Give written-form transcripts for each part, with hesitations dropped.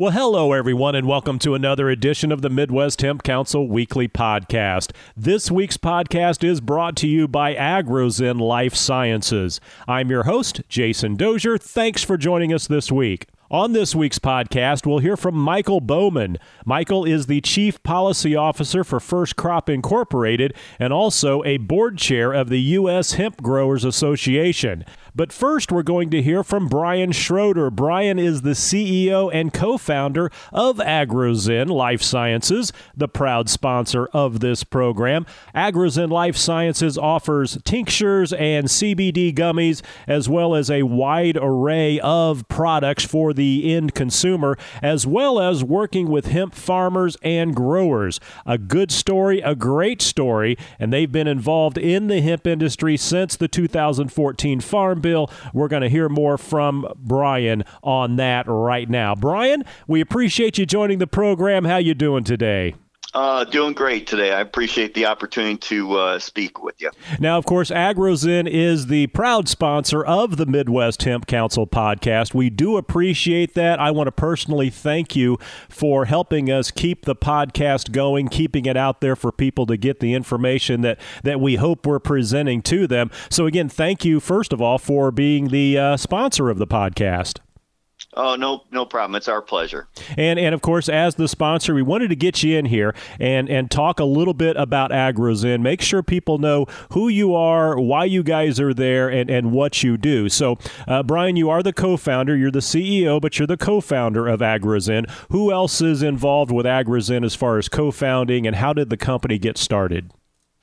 Well, hello, everyone, and welcome to another edition of the Midwest Hemp Council Weekly Podcast. This week's podcast is brought to you by AgroZen Life Sciences. I'm your host, Jason Dozier. Thanks for joining us this week. On this week's podcast, we'll hear from Michael Bowman. Michael is the Chief Policy Officer for First Crop Incorporated and also a board chair of the U.S. Hemp Growers Association. But first, we're going to hear from Brian Schroeder. Brian is the CEO and co-founder of AgroZen Life Sciences, the proud sponsor of this program. AgroZen Life Sciences offers tinctures and CBD gummies, as well as a wide array of products for the end consumer, as well as working with hemp farmers and growers. A good story, a great story, and they've been involved in the hemp industry since the 2014 Farm Bill. We're going to hear more from Brian on that right now. Brian, we appreciate you joining the program. How you doing today? Doing great today. I appreciate the opportunity to speak with you. Now, of course, AgroZen is the proud sponsor of the Midwest Hemp Council podcast. We do appreciate that. I want to personally thank you for helping us keep the podcast going, keeping it out there for people to get the information that we hope we're presenting to them. So again, thank you, first of all, for being the sponsor of the podcast. Oh, no problem. It's our pleasure. And of course, as the sponsor, we wanted to get you in here and talk a little bit about AgroZen, make sure people know who you are, why you guys are there, and what you do. So, Brian, you are the co-founder, you're the CEO, but you're the co-founder of AgroZen. Who else is involved with AgroZen as far as co-founding, and how did the company get started?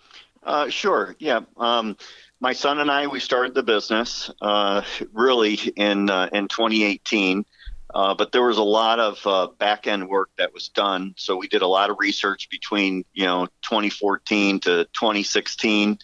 Sure. Yeah. My son and I, we started the business really in 2018, but there was a lot of back end work that was done. So we did a lot of research between 2014 to 2016.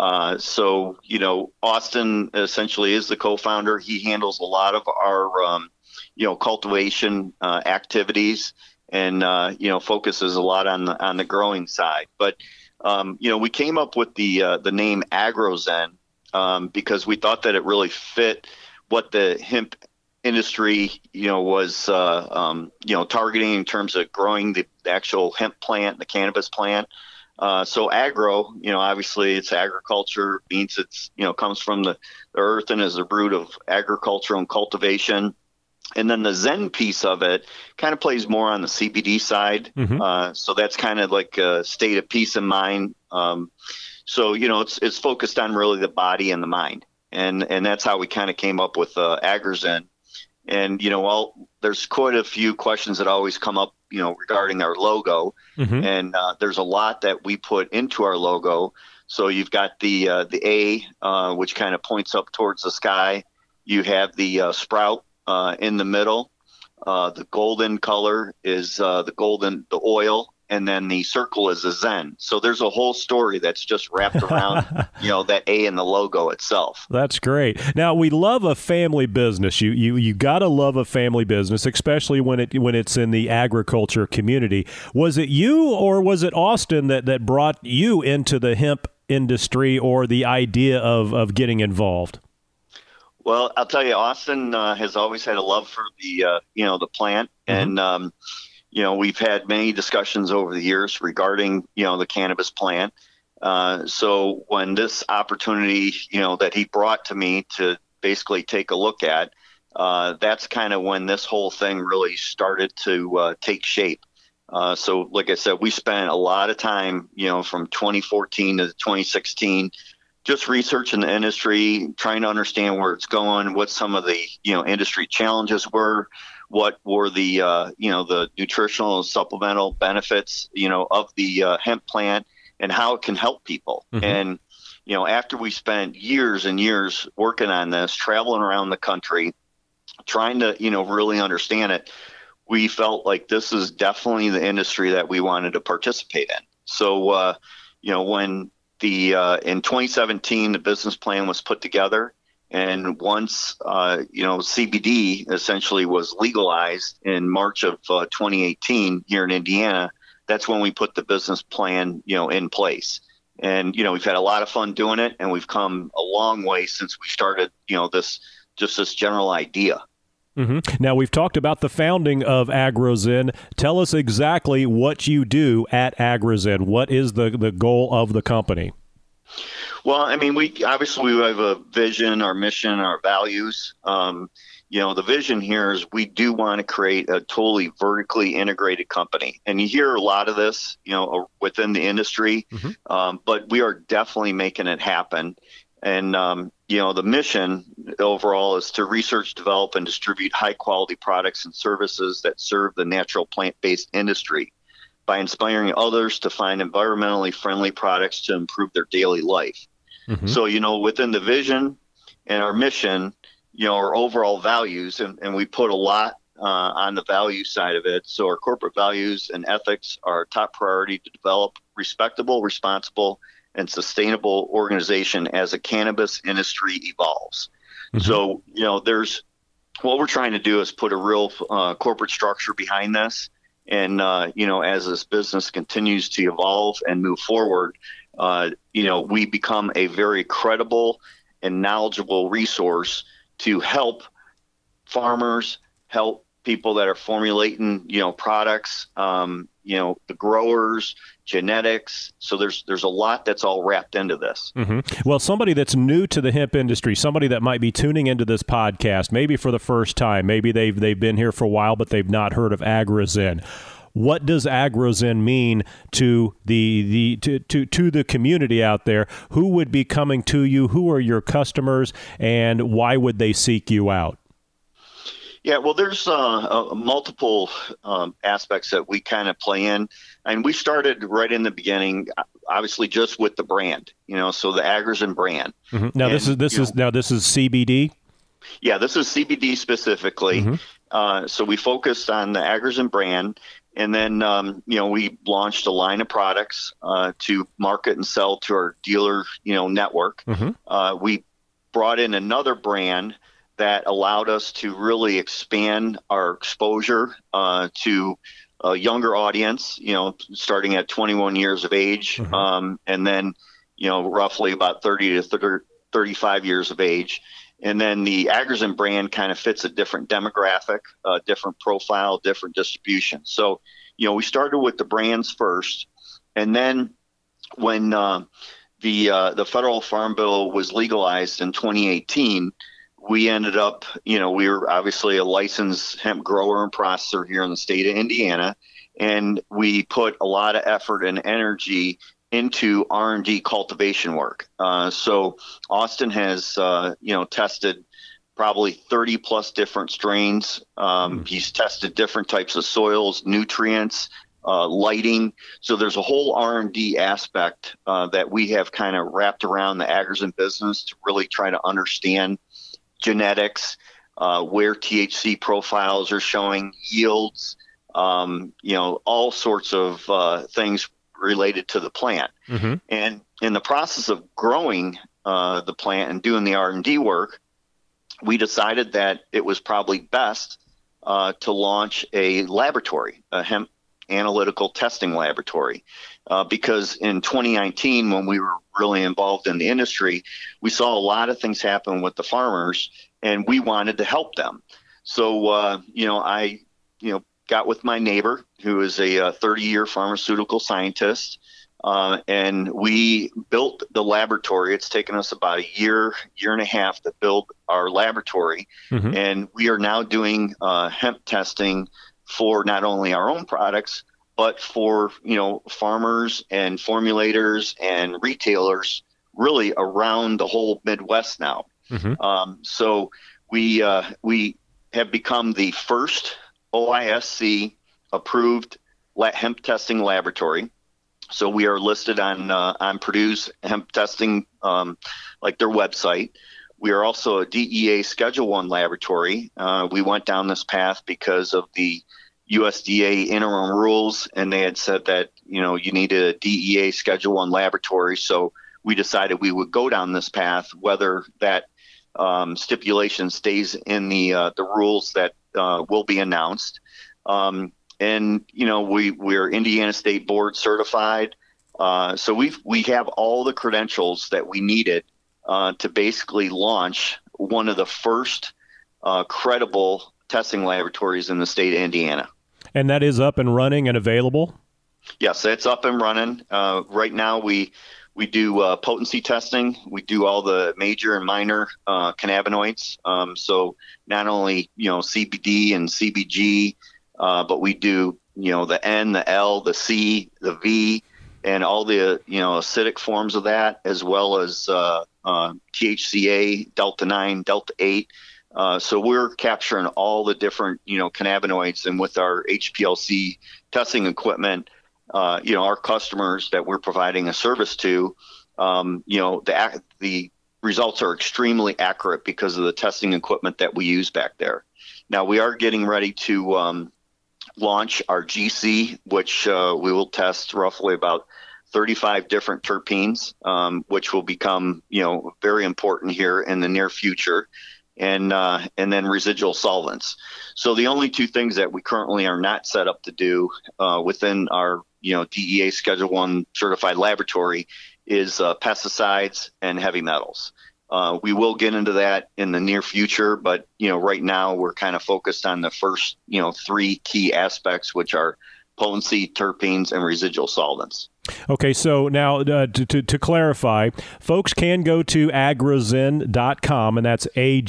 So Austin essentially is the co-founder. He handles a lot of our cultivation activities and focuses a lot on the growing side, but. We came up with the name AgroZen because we thought that it really fit what the hemp industry, was, targeting in terms of growing the actual hemp plant, the cannabis plant. So agro, obviously it's agriculture, means it's, comes from the earth and is the root of agriculture and cultivation. And then the Zen piece of it kind of plays more on the CBD side. Mm-hmm. So that's kind of like a state of peace and mind. So, it's focused on really the body and the mind. And that's how we kind of came up with AgroZen. And, there's quite a few questions that always come up, regarding our logo. Mm-hmm. And there's a lot that we put into our logo. So you've got the A, which kind of points up towards the sky. You have the sprout. In the middle, the golden color is the oil, and then the circle is a Zen. So there's a whole story that's just wrapped around, that A in the logo itself. That's great. Now, we love a family business. You got to love a family business, especially when it's in the agriculture community. Was it you or was it Austin that brought you into the hemp industry or the idea of getting involved? Well, I'll tell you, Austin has always had a love for the plant. Mm-hmm. And, we've had many discussions over the years regarding, the cannabis plant. So when this opportunity, that he brought to me to basically take a look at, that's kind of when this whole thing really started to take shape. So like I said, we spent a lot of time, from 2014 to 2016, just researching the industry, trying to understand where it's going, what some of the, industry challenges were, what were the, the nutritional and supplemental benefits, of the hemp plant and how it can help people. Mm-hmm. And, after we spent years and years working on this, traveling around the country, trying to, really understand it, we felt like this is definitely the industry that we wanted to participate in. So, when in 2017, the business plan was put together. And once, CBD essentially was legalized in March of 2018 here in Indiana, that's when we put the business plan, in place. And, we've had a lot of fun doing it, and we've come a long way since we started, this general idea. Mm-hmm. Now, we've talked about the founding of AgroZen. Tell us exactly what you do at AgroZen. What is the goal of the company? Well, I mean, we have a vision, our mission, our values. The vision here is we do want to create a totally vertically integrated company. And you hear a lot of this, within the industry, but we are definitely making it happen. And, the mission overall is to research, develop, and distribute high-quality products and services that serve the natural plant-based industry by inspiring others to find environmentally friendly products to improve their daily life. Mm-hmm. So, within the vision and our mission, our overall values, and we put a lot on the value side of it. So our corporate values and ethics are top priority to develop respectable, responsible, and sustainable organization as the cannabis industry evolves. Mm-hmm. So, what we're trying to do is put a real corporate structure behind this. And, as this business continues to evolve and move forward, we become a very credible and knowledgeable resource to help farmers, help people that are formulating, products, the growers, genetics. So there's a lot that's all wrapped into this. Mm-hmm. Well, somebody that's new to the hemp industry, somebody that might be tuning into this podcast, maybe for the first time, maybe they've been here for a while, but they've not heard of AgroZen. What does AgroZen mean to the community out there? Who would be coming to you? Who are your customers, and why would they seek you out? Yeah, well, there's multiple aspects that we kind of play in, and we started right in the beginning, obviously just with the brand, so the AgroZen brand. Mm-hmm. Now, this is CBD. Yeah, this is CBD specifically. Mm-hmm. So we focused on the AgroZen brand. And then, we launched a line of products to market and sell to our dealer, network. Mm-hmm. We brought in another brand that allowed us to really expand our exposure to a younger audience, starting at 21 years of age, mm-hmm. And then, roughly about 30 to 35 years of age. And then the AgroZen brand kind of fits a different demographic, different profile, different distribution. So, we started with the brands first. And then when the federal farm bill was legalized in 2018, we ended up, we were obviously a licensed hemp grower and processor here in the state of Indiana. And we put a lot of effort and energy into R&D cultivation work. So Austin has, tested probably 30 plus different strains. He's tested different types of soils, nutrients, lighting. So there's a whole R&D aspect that we have kind of wrapped around the AgroZen business to really try to understand genetics, where THC profiles are showing, yields, all sorts of things related to the plant. Mm-hmm. And in the process of growing the plant and doing the R&D work, we decided that it was probably best to launch a laboratory, a hemp analytical testing laboratory, because in 2019, when we were really involved in the industry, we saw a lot of things happen with the farmers, and we wanted to help them. So, I got with my neighbor, who is a 30-year pharmaceutical scientist, and we built the laboratory. It's taken us about a year and a half to build our laboratory. Mm-hmm. And we are now doing hemp testing for not only our own products, but for, farmers and formulators and retailers really around the whole Midwest now. Mm-hmm. So we have become the first OISC approved hemp testing laboratory. So we are listed on Purdue's hemp testing, like their website. We are also a DEA Schedule I laboratory. We went down this path because of the USDA interim rules, and they had said that, you needed a DEA Schedule I laboratory. So we decided we would go down this path, whether that stipulation stays in the rules that will be announced. And, we're Indiana State Board certified. So we have all the credentials that we needed to basically launch one of the first credible testing laboratories in the state of Indiana. And that is up and running and available? Yes, it's up and running. Right now, we do potency testing. We do all the major and minor cannabinoids. So not only CBD and CBG, but we do the N, the L, the C, the V, and all the acidic forms of that, as well as THCA, Delta 9, Delta 8. So we're capturing all the different cannabinoids, and with our HPLC testing equipment, our customers that we're providing a service to, the results are extremely accurate because of the testing equipment that we use back there. Now we are getting ready to launch our GC, which we will test roughly about 35 different terpenes, which will become very important here in the near future, and then residual solvents. So the only two things that we currently are not set up to do within our DEA Schedule 1 certified laboratory is pesticides and heavy metals. We will get into that in the near future, but right now we're kind of focused on the first three key aspects, which are potency, terpenes, and residual solvents. Okay, so now to clarify, folks can go to agrozen.com, and that's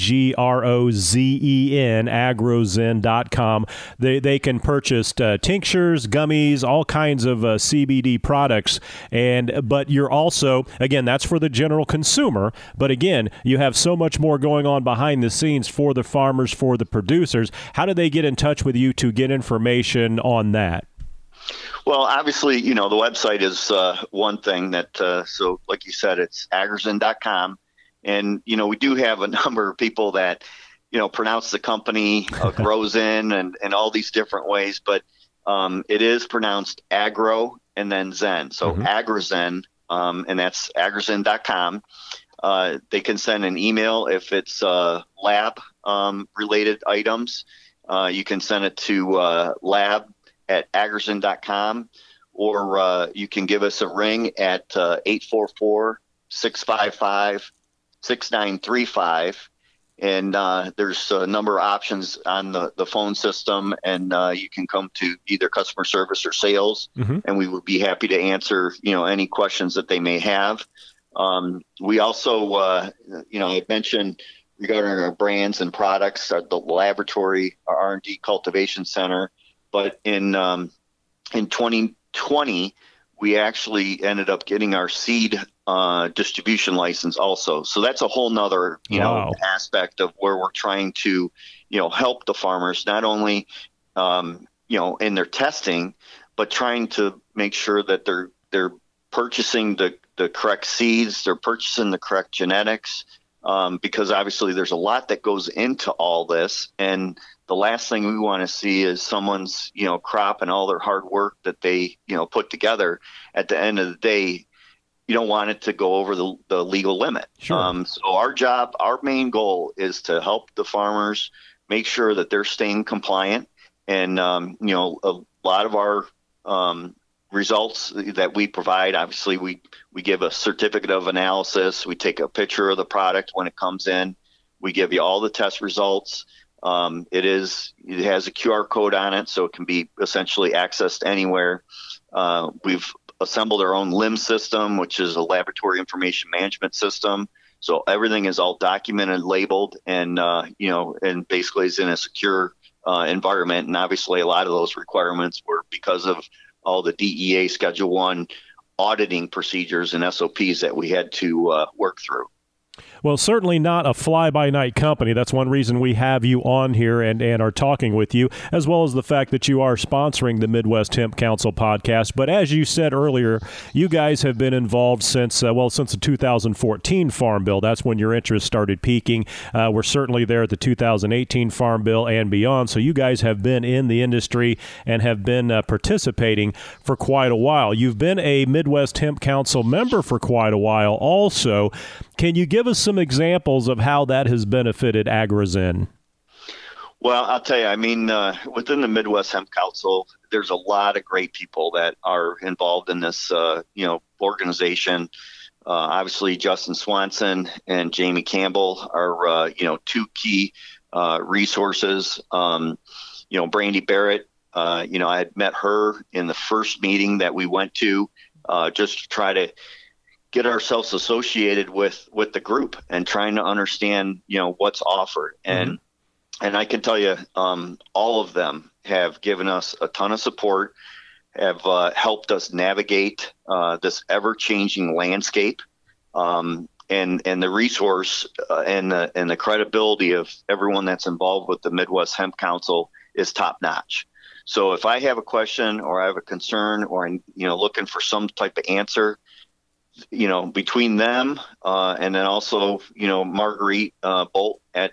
AGROZEN, agrozen.com. They can purchase tinctures, gummies, all kinds of CBD products, but you're also, again, that's for the general consumer, but again, you have so much more going on behind the scenes for the farmers, for the producers. How do they get in touch with you to get information on that? Well, obviously, the website is one thing that, so like you said, it's agrozen.com. And, we do have a number of people that, pronounce the company Grozen and all these different ways, but it is pronounced agro and then zen. So agrozen, and that's agrozen.com. They can send an email if it's lab related items. You can send it to lab@agrozen.com, or you can give us a ring at 844-655-6935. And there's a number of options on the phone system, and you can come to either customer service or sales, and we would be happy to answer, any questions that they may have. We also, I mentioned regarding our brands and products, the laboratory, our R&D cultivation center. But in 2020, we actually ended up getting our seed distribution license also. So that's a whole nother, aspect of where we're trying to, help the farmers, not only, in their testing, but trying to make sure that they're purchasing the correct seeds, they're purchasing the correct genetics, because obviously there's a lot that goes into all this. And the last thing we want to see is someone's, crop and all their hard work that they, put together. At the end of the day, you don't want it to go over the legal limit. Sure. So our main goal is to help the farmers make sure that they're staying compliant. And, a lot of our results that we provide, obviously we give a certificate of analysis. We take a picture of the product when it comes in. We give you all the test results. It has a QR code on it, so it can be essentially accessed anywhere. We've assembled our own LIMS system, which is a laboratory information management system. So everything is all documented, labeled, and and basically is in a secure environment. And obviously, a lot of those requirements were because of all the DEA Schedule 1 auditing procedures and SOPs that we had to work through. Well, certainly not a fly-by-night company. That's one reason we have you on here and are talking with you, as well as the fact that you are sponsoring the Midwest Hemp Council podcast. But as you said earlier, you guys have been involved since the 2014 Farm Bill. That's when your interest started peaking. We're certainly there at the 2018 Farm Bill and beyond. So you guys have been in the industry and have been participating for quite a while. You've been a Midwest Hemp Council member for quite a while also. Can you give us some examples of how that has benefited Agrozen? Well, I'll tell you, within the Midwest Hemp Council, there's a lot of great people that are involved in this, organization. Obviously, Justin Swanson and Jamie Campbell are, two key resources. Brandy Barrett, I had met her in the first meeting that we went to, just to try to get ourselves associated with the group and trying to understand, what's offered. And I can tell you, all of them have given us a ton of support, have helped us navigate this ever-changing landscape, and the resource and the credibility of everyone that's involved with the Midwest Hemp Council is top-notch. So if I have a question or I have a concern or I'm looking for some type of answer, between them and then also Marguerite Bolt at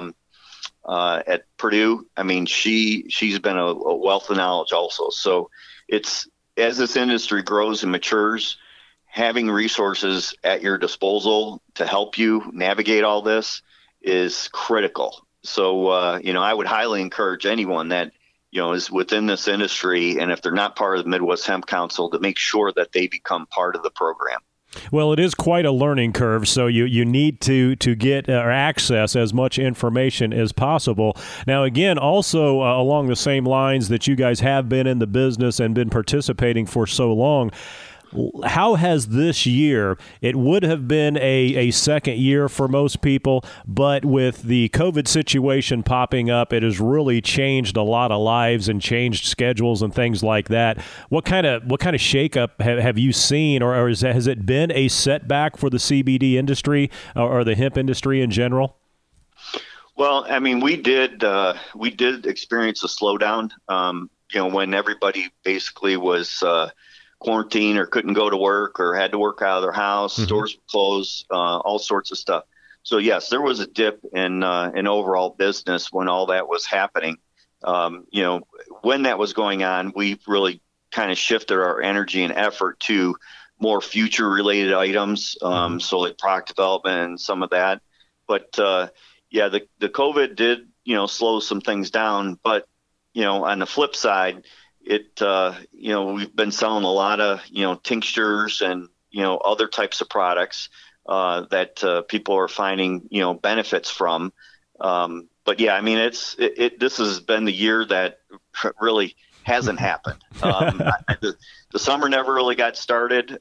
Purdue, I mean she's been a wealth of knowledge also. So it's, as this industry grows and matures, having resources at your disposal to help you navigate all this is critical. So I would highly encourage anyone that is within this industry, and if they're not part of the Midwest Hemp Council, to make sure that they become part of the program. Well, it is quite a learning curve, so you need to get or access as much information as possible. Now, again, also along the same lines that you guys have been in the business and been participating for so long, how has this year, it would have been a second year for most people, but with the COVID situation popping up, it has really changed a lot of lives and changed schedules and things like that. What kind of shakeup have you seen, or has it been a setback for the CBD industry or the hemp industry in general? Well, I mean, we did experience a slowdown, when everybody basically was quarantine or couldn't go to work or had to work out of their house, stores were closed, all sorts of stuff. So yes, there was a dip in overall business when all that was happening. When that was going on, we really kind of shifted our energy and effort to more future related items. So like product development and some of that. But the COVID did, slow some things down. But, on the flip side, we've been selling a lot of, tinctures and, other types of products that people are finding, benefits from. But yeah, I mean, this has been the year that really hasn't happened. The summer never really got started.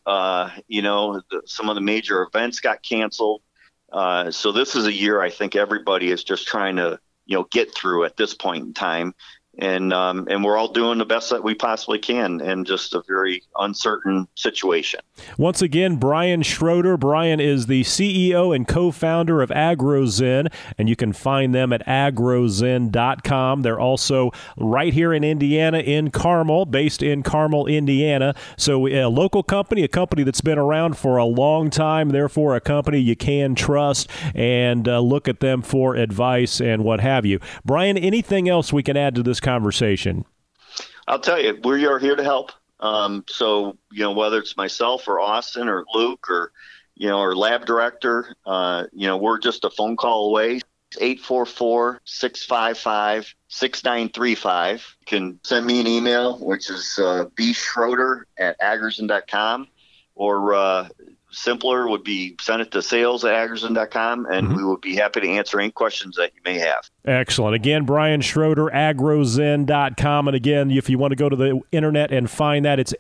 Some of the major events got canceled. So this is a year I think everybody is just trying to, get through at this point in time. And we're all doing the best that we possibly can in just a very uncertain situation. Once again, Brian Schroeder. Brian is the CEO and co-founder of AgroZen, and you can find them at agrozen.com. They're also right here in Indiana, in Carmel, based in Carmel, Indiana. So a local company, a company that's been around for a long time, therefore a company you can trust, and look at them for advice and what have you. Brian, anything else we can add to this conversation? I'll tell you, we are here to help. So, whether it's myself or Austin or Luke or, our lab director, we're just a phone call away. 844-655-6935. You can send me an email, which is bschroeder@agrozen.com, or simpler would be send it to sales@agrozen.com, and we would be happy to answer any questions that you may have. Excellent. Again, Brian Schroeder, agrozen.com. And again, if you want to go to the internet and find that, it's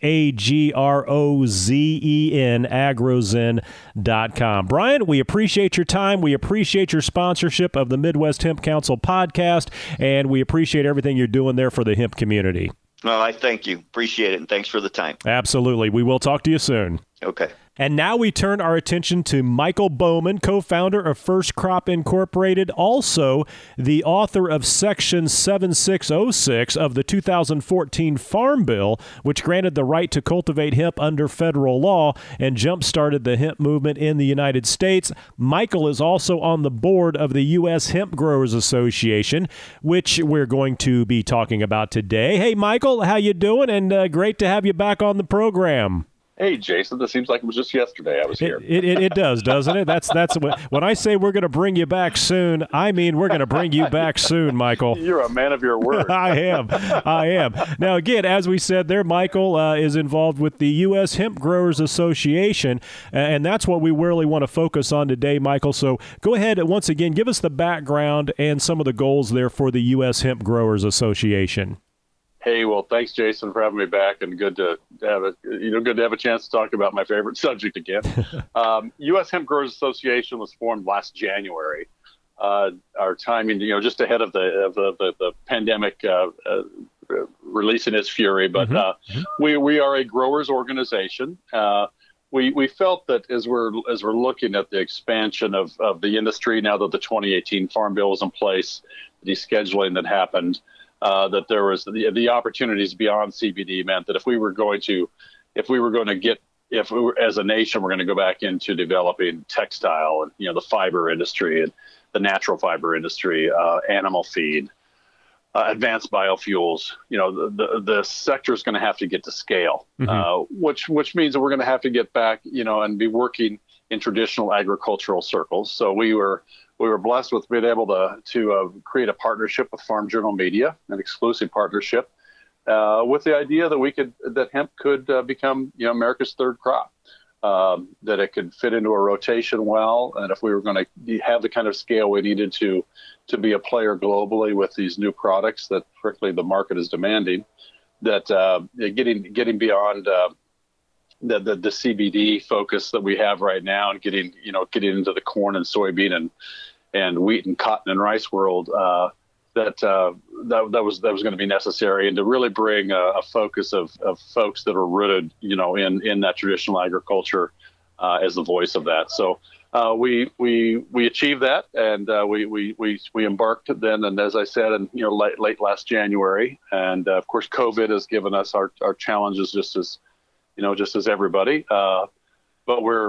AGROZEN, agrozen.com. Brian, we appreciate your time. We appreciate your sponsorship of the Midwest Hemp Council podcast, and we appreciate everything you're doing there for the hemp community. Well, I thank you. Appreciate it, and thanks for the time. Absolutely. We will talk to you soon. Okay. And now we turn our attention to Michael Bowman, co-founder of First Crop Incorporated, also the author of Section 7606 of the 2014 Farm Bill, which granted the right to cultivate hemp under federal law and jump-started the hemp movement in the United States. Michael is also on the board of the U.S. Hemp Growers Association, which we're going to be talking about today. Hey, Michael, how you doing? And great to have you back on the program. Hey, Jason, this seems like it was just yesterday I was here. It does, doesn't it? That's when I say we're going to bring you back soon, I mean we're going to bring you back soon, Michael. You're a man of your word. I am. Now, again, as we said there, Michael is involved with the U.S. Hemp Growers Association, and that's what we really want to focus on today, Michael. So go ahead and once again give us the background and some of the goals there for the U.S. Hemp Growers Association. Hey, well, thanks, Jason, for having me back, and good to have a chance to talk about my favorite subject again. U.S. Hemp Growers Association was formed last January. Our timing, just ahead of the pandemic releasing its fury, but we are a growers organization. We felt that as we're looking at the expansion of the industry now that the 2018 Farm Bill is in place, the descheduling that happened. That there was the opportunities beyond CBD meant that if we were as a nation, we're going to go back into developing textile and, the fiber industry and the natural fiber industry, animal feed, advanced biofuels, the sector is going to have to get to scale, which means that we're going to have to get back, and be working in traditional agricultural circles. So we were blessed with being able to create a partnership with Farm Journal Media, an exclusive partnership, with the idea that hemp could become, America's third crop, that it could fit into a rotation well, and if we were going to have the kind of scale we needed to be a player globally with these new products that, frankly, the market is demanding, that getting beyond the CBD focus that we have right now and getting into the corn and soybean and wheat and cotton and rice world, that was going to be necessary, and to really bring a focus of folks that are rooted, in that traditional agriculture as the voice of that. So we achieved that, and we embarked then, and as I said, in late last January, and of course COVID has given us our challenges just as everybody. But we're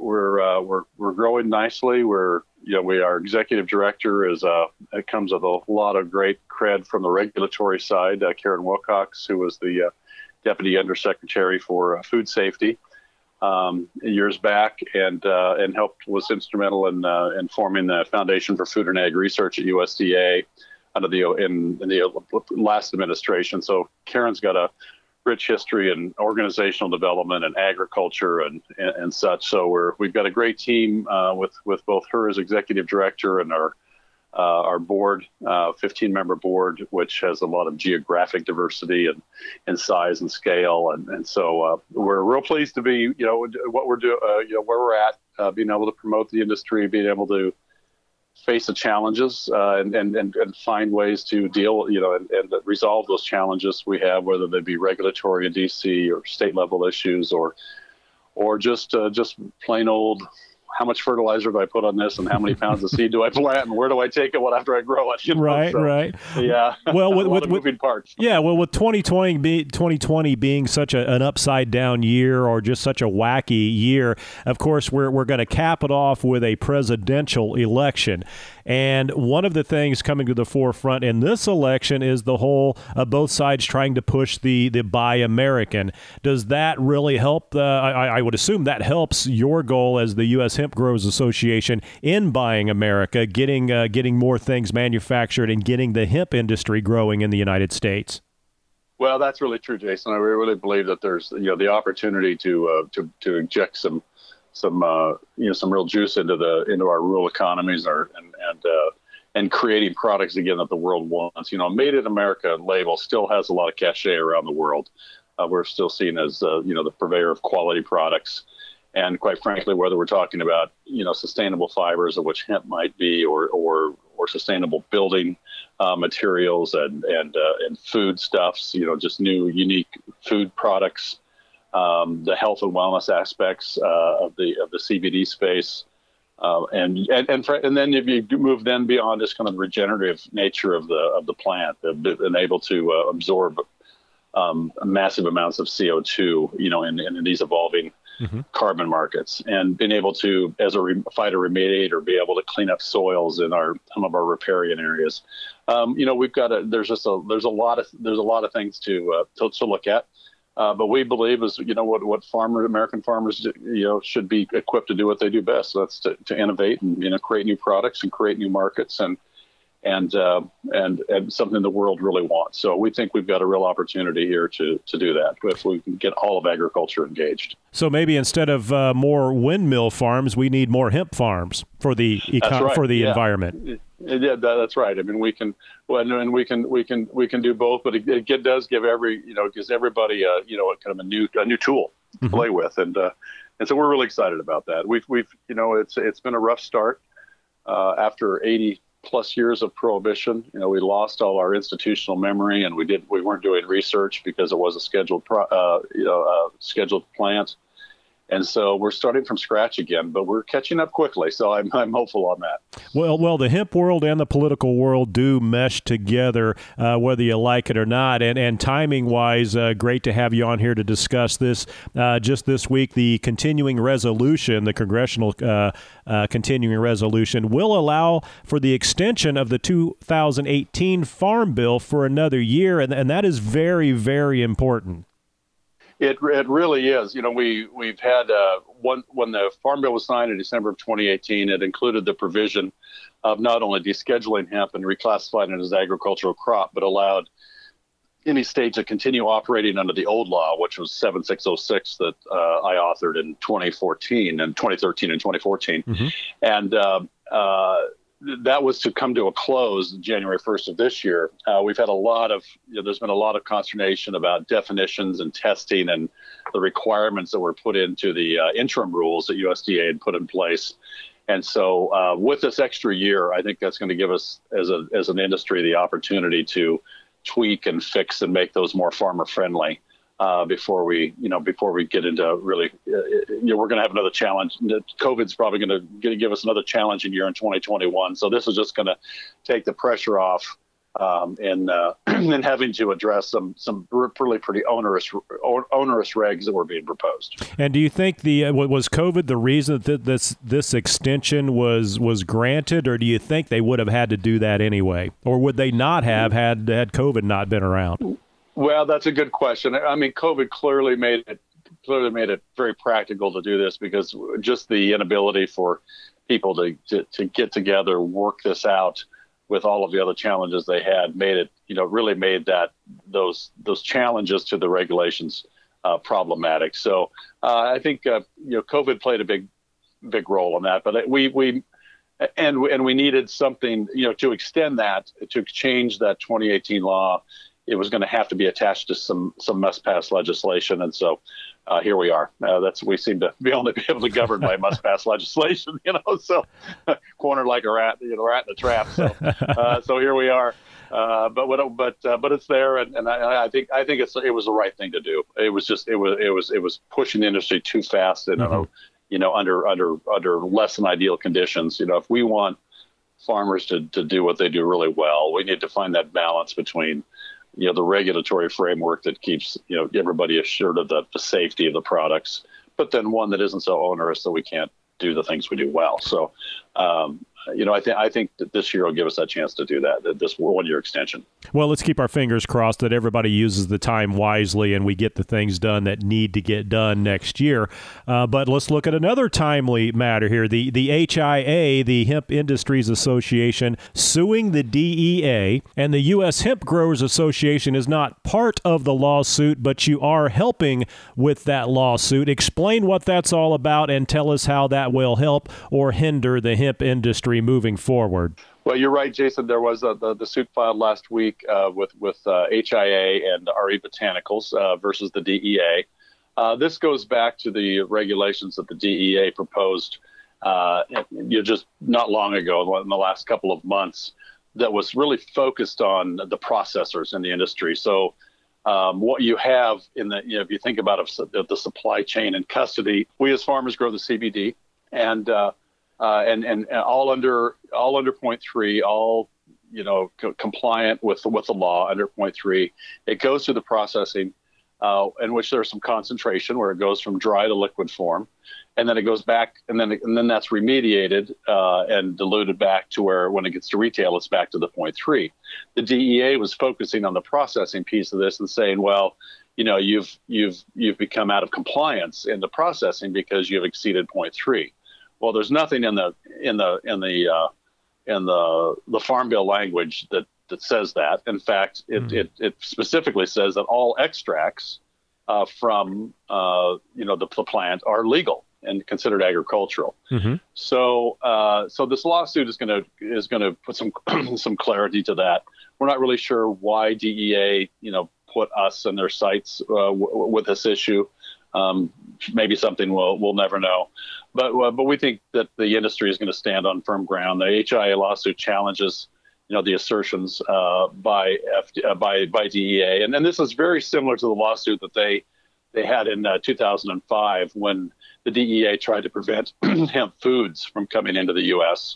growing nicely. Our executive director it comes with a lot of great cred from the regulatory side. Karen Wilcox, who was the deputy undersecretary for food safety years back, and was instrumental in forming the Foundation for Food and Ag Research at USDA under in the last administration. So Karen's got a rich history in organizational development and agriculture and such. So we've got a great team with both her as executive director and our board, 15-member board, which has a lot of geographic diversity and size and scale. And so we're real pleased to be, what we're doing, where we're at, being able to promote the industry, being able to face the challenges and find ways to deal, and resolve those challenges we have, whether they be regulatory in DC or state level issues or just plain old, how much fertilizer do I put on this, and how many pounds of seed do I plant, and where do I take it after I grow it? Right. Yeah. Well, with moving parts. Yeah. Well, with 2020 being such an upside down year, or just such a wacky year, of course, we're going to cap it off with a presidential election. And one of the things coming to the forefront in this election is the whole both sides trying to push the Buy American. Does that really help? I would assume that helps your goal as the U.S. Hemp Growers Association in buying America, getting more things manufactured and getting the hemp industry growing in the United States. Well, that's really true, Jason. I really believe that there's the opportunity to inject some real juice into our rural economies and creating products again that the world wants. Made in America label still has a lot of cachet around the world. We're still seen as the purveyor of quality products, and quite frankly, whether we're talking about sustainable fibers, of which hemp might be, or sustainable building materials and food stuffs, just new unique food products. The health and wellness aspects of the CBD space, and then if you move then beyond just kind of the regenerative nature of the plant, and able to absorb massive amounts of CO2, in these evolving carbon markets, and being able to, as a phytoremediator, be able to clean up soils in some of our riparian areas. We've got there's a lot of things to look at. But we believe is, what American farmers, should be equipped to do what they do best. So that's to innovate and, create new products and create new markets and something the world really wants. So we think we've got a real opportunity here to do that if we can get all of agriculture engaged. So maybe instead of more windmill farms, we need more hemp farms for the environment. Yeah, that's right. I mean, we can do both, but it does give gives everybody kind of a new tool to play with, and so we're really excited about that. We've it's been a rough start after 80 plus years of prohibition. We lost all our institutional memory, and we weren't doing research because it was a scheduled plant. And so we're starting from scratch again, but we're catching up quickly. So I'm hopeful on that. Well, the hemp world and the political world do mesh together, whether you like it or not. And timing-wise, great to have you on here to discuss this. Just this week, the continuing resolution, the congressional continuing resolution, will allow for the extension of the 2018 Farm Bill for another year, and that is very, very important. It really is. We've had when the Farm Bill was signed in December of 2018, it included the provision of not only descheduling hemp and reclassifying it as agricultural crop, but allowed any state to continue operating under the old law, which was 7606 that I authored in 2013 and 2014. Mm-hmm. And that was to come to a close January 1st of this year. We've had there's been a lot of consternation about definitions and testing and the requirements that were put into the interim rules that USDA had put in place. And so with this extra year, I think that's going to give us as an industry the opportunity to tweak and fix and make those more farmer friendly. Before we get into really, we're going to have another challenge. COVID's probably going to give us another challenging year in 2021. So this is just going to take the pressure off and having to address some really pretty onerous regs that were being proposed. And do you think was COVID the reason that this extension was granted, or do you think they would have had to do that anyway, or would they not have had COVID not been around? Well, that's a good question. I mean, COVID clearly made it very practical to do this, because just the inability for people to get together, work this out with all of the other challenges they had, made it, really made those challenges to the regulations problematic. So I think COVID played a big role in that. But we needed something, to extend that, to change that 2018 law. It was going to have to be attached to some must-pass legislation, and so here we are. We seem to be only able to govern by must-pass legislation, So cornered like a rat, rat in a trap. So here we are. But it's there, and I think it was the right thing to do. It was pushing the industry too fast, and under less than ideal conditions. If we want farmers to do what they do really well, we need to find that balance between the regulatory framework that keeps, everybody assured of the safety of the products, but then one that isn't so onerous that we can't do the things we do well. So, I think that this year will give us that chance to do that, this 1-year extension. Well, let's keep our fingers crossed that everybody uses the time wisely and we get the things done that need to get done next year. But let's look at another timely matter here. The HIA, the Hemp Industries Association, suing the DEA, and the U.S. Hemp Growers Association is not part of the lawsuit, but you are helping with that lawsuit. Explain what that's all about and tell us how that will help or hinder the hemp industry moving forward. Well, you're right, Jason. There was the suit filed last week with HIA and RE Botanicals versus the DEA. This goes back to the regulations that the DEA proposed just not long ago, in the last couple of months, that was really focused on the processors in the industry. So what you have if you think about the supply chain and custody, we as farmers grow the CBD, and all under 0.3, all compliant with the law under 0.3. It goes through the processing, in which there's some concentration where it goes from dry to liquid form, and then it goes back, and then that's remediated and diluted back to where when it gets to retail, it's back to the 0.3. The DEA was focusing on the processing piece of this and saying, well, you've become out of compliance in the processing because you've exceeded 0.3. Well, there's nothing in the Farm Bill language that says that. In fact, it specifically says that all extracts from the plant are legal and considered agricultural. Mm-hmm. So this lawsuit is going to put some clarity to that. We're not really sure why DEA put us in their sights with this issue. Maybe something we'll never know. But we think that the industry is going to stand on firm ground. The HIA lawsuit challenges the assertions by DEA, and this is very similar to the lawsuit that they had in 2005 when the DEA tried to prevent hemp foods from coming into the U.S.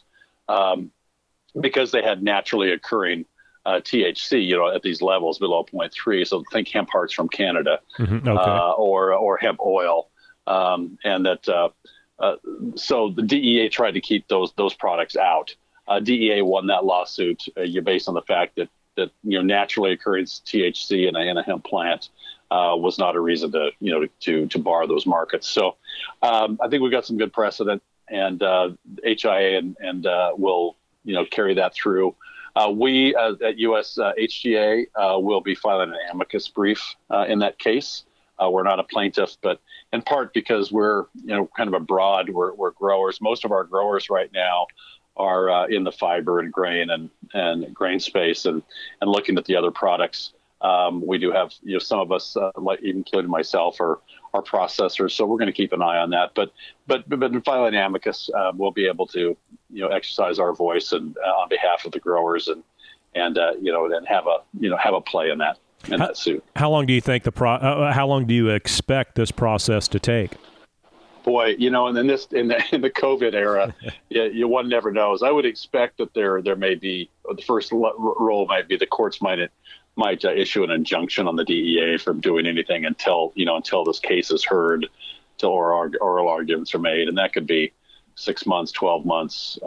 Because they had naturally occurring THC, at these levels below 0.3. So think hemp hearts from Canada, mm-hmm. Okay. or hemp oil, and that. So the DEA tried to keep those products out. DEA won that lawsuit based on the fact that naturally occurring THC in a hemp plant was not a reason to bar those markets. So I think we've got some good precedent, and HIA and will carry that through. We at US HGA will be filing an amicus brief in that case. We're not a plaintiff, but in part because we're kind of abroad. We're growers. Most of our growers right now are in the fiber and grain and grain space, and looking at the other products. We do have some of us, including myself, are processors, so we're going to keep an eye on that. But in filing amicus, we'll be able to exercise our voice and on behalf of the growers and have a play in that suit. How long do you think how long do you expect this process to take? Boy, and in the COVID era, one never knows. I would expect that there may be the first role might be the courts might issue an injunction on the DEA from doing anything until this case is heard, till oral arguments are made, and that could be 6 months, 12 months.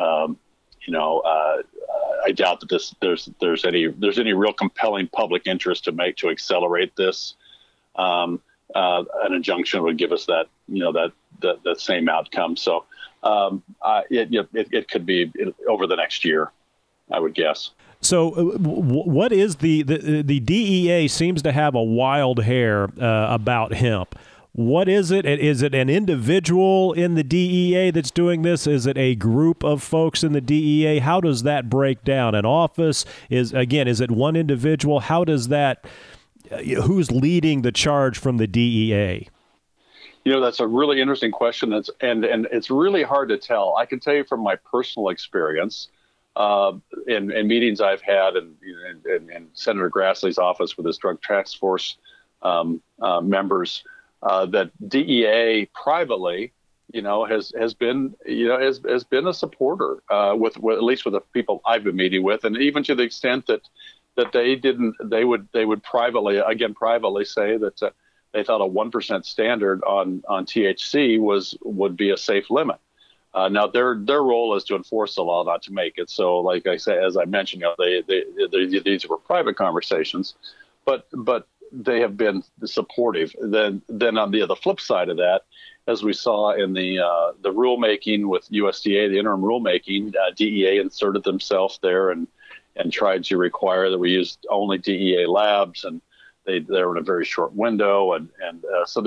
I doubt that there's any real compelling public interest to accelerate this. An injunction would give us that that same outcome. So it could be over the next year, I would guess. So what is the DEA seems to have a wild hair about hemp. What is it? Is it an individual in the DEA that's doing this? Is it a group of folks in the DEA? How does that break down? An office is it one individual? How does that, who's leading the charge from the DEA? That's a really interesting question. And it's really hard to tell. I can tell you from my personal experience, in meetings I've had in Senator Grassley's office with his drug task force members, that DEA privately, has been a supporter with at least with the people I've been meeting with, and even to the extent that they would privately say that they thought a 1% standard on THC would be a safe limit. Now their role is to enforce the law, not to make it. So, like I say, as I mentioned, these were private conversations, but they have been supportive. Then on the flip side of that, as we saw in the rulemaking with USDA, the interim rulemaking, DEA inserted themselves there and tried to require that we use only DEA labs, and they were in a very short window, and so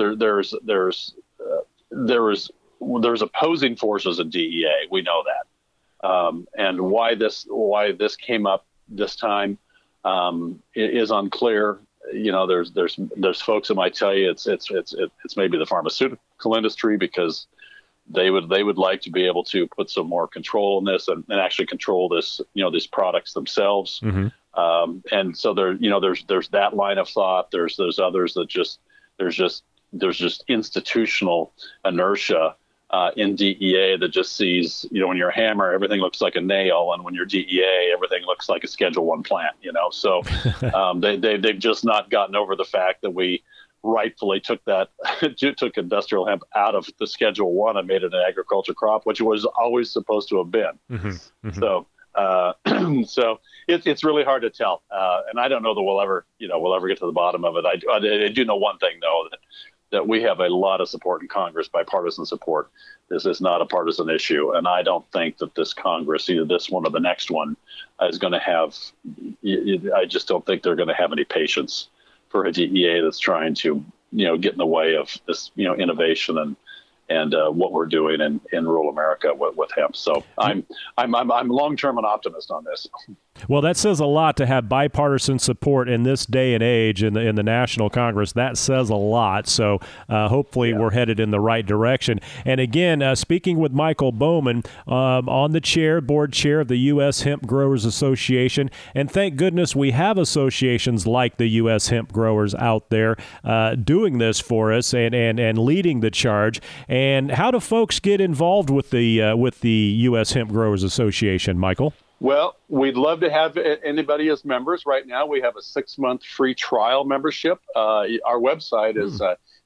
there's opposing forces in DEA. We know that, and why this came up this time is unclear. There's folks that might tell you it's maybe the pharmaceutical industry, because they would like to be able to put some more control in this and actually control this, these products themselves. Mm-hmm. And so there's that line of thought. There's others that there's just institutional inertia in DEA that just sees, when you're a hammer, everything looks like a nail, and when you're DEA, everything looks like a Schedule I plant. So they've just not gotten over the fact that we rightfully took industrial hemp out of the Schedule I and made it an agriculture crop, which it was always supposed to have been. Mm-hmm. Mm-hmm. So So it's really hard to tell, and I don't know that we'll ever get to the bottom of it. I do know one thing though, that we have a lot of support in Congress, bipartisan support. This is not a partisan issue, and I don't think that this Congress, either this one or the next one, is going to have. I just don't think they're going to have any patience for a DEA that's trying to get in the way of this innovation and what we're doing in rural America with hemp. So I'm long-term an optimist on this. Well, that says a lot to have bipartisan support in this day and age in the National Congress. That says a lot. So hopefully we're headed in the right direction. And again, speaking with Michael Bowman, on the board chair of the U.S. Hemp Growers Association, and thank goodness we have associations like the U.S. Hemp Growers out there doing this for us and leading the charge. And how do folks get involved with the U.S. Hemp Growers Association, Michael? Well, we'd love to have anybody as members. Right now, we have a 6-month free trial membership. Our website is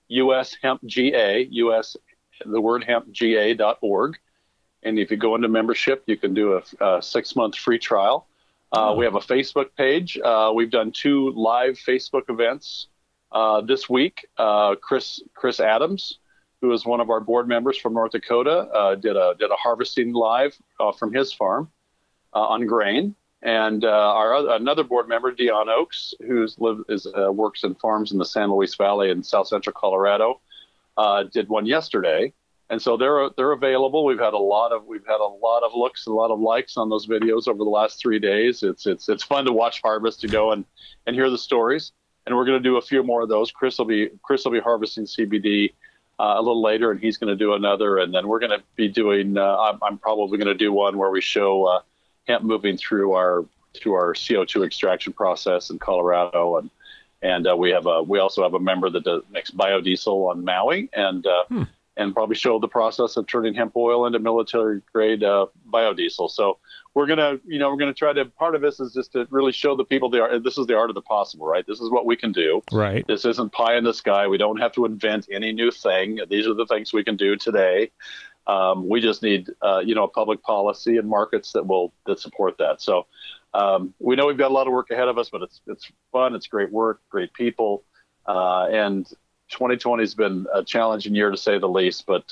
USHempGA, the word hempga.org. And if you go into membership, you can do a 6-month free trial. We have a Facebook page. We've done 2 live Facebook events this week. Chris Adams, who is one of our board members from North Dakota, did a harvesting live from his farm. On grain, and another board member, Dion Oakes, who works in farms in the San Luis Valley in South Central Colorado, did one yesterday, and so they're available. We've had a lot of looks, a lot of likes on those videos over the last 3 days. It's fun to watch harvest, to go and hear the stories, and we're going to do a few more of those. Chris will be harvesting CBD a little later, and he's going to do another, and then we're going to be doing. I'm probably going to do one where we show. Hemp moving through our CO2 extraction process in Colorado, and we also have a member that makes biodiesel on Maui, and probably show the process of turning hemp oil into military grade biodiesel. So we're gonna try to. Part of this is just to really show the people this is the art of the possible, right? This is what we can do. Right. This isn't pie in the sky. We don't have to invent any new thing. These are the things we can do today. We just need, a public policy and markets that support that. So we know we've got a lot of work ahead of us, but it's fun. It's great work, great people, and 2020 has been a challenging year to say the least. But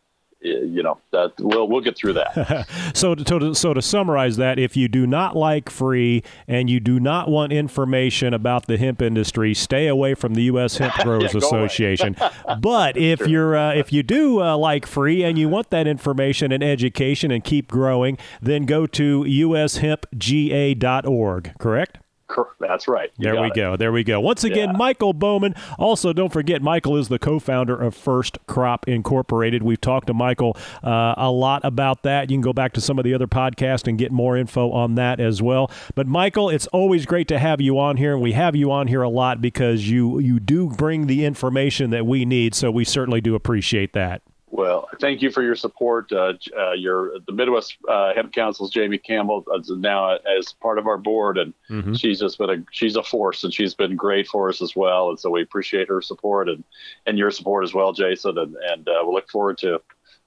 that we'll get through that. So to summarize that, if you do not like free and you do not want information about the hemp industry, stay away from the U.S. Hemp Growers Association. But if you do like free and you want that information and education and keep growing, then go to ushempga.org. Correct? That's right. There we go. Once again, Michael Bowman. Also, don't forget, Michael is the co-founder of First Crop Incorporated. We've talked to Michael a lot about that. You can go back to some of the other podcasts and get more info on that as well. But Michael, it's always great to have you on here, and we have you on here a lot because you do bring the information that we need, so we certainly do appreciate that. Well, thank you for your support. The Midwest Hemp Council's Jamie Campbell is now as part of our board, and she's just been she's a force, and she's been great for us as well. And so we appreciate her support and your support as well, Jason. And we look forward to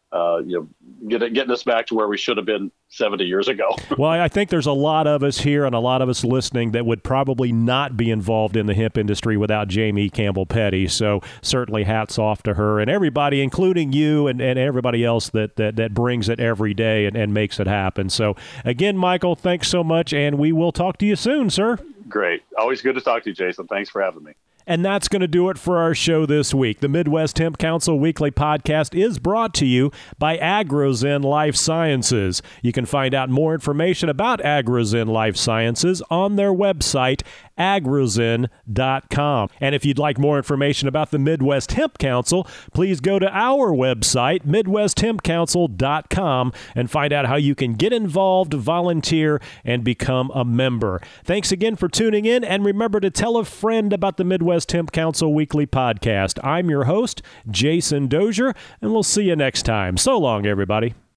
getting us back to where we should have been 70 years ago. Well, I think there's a lot of us here and a lot of us listening that would probably not be involved in the hemp industry without Jamie Campbell Petty. So certainly hats off to her and everybody, including you and everybody else that brings it every day and makes it happen. So again, Michael, thanks so much, and we will talk to you soon, sir. Great. Always good to talk to you, Jason. Thanks for having me. And that's going to do it for our show this week. The Midwest Hemp Council Weekly Podcast is brought to you by AgroZen Life Sciences. You can find out more information about AgroZen Life Sciences on their website, agrozen.com. And if you'd like more information about the Midwest Hemp Council, please go to our website, midwesthempcouncil.com, and find out how you can get involved, volunteer, and become a member. Thanks again for tuning in, and remember to tell a friend about the Midwest Hemp Council Weekly Podcast. I'm your host, Jason Dozier, and we'll see you next time. So long, everybody.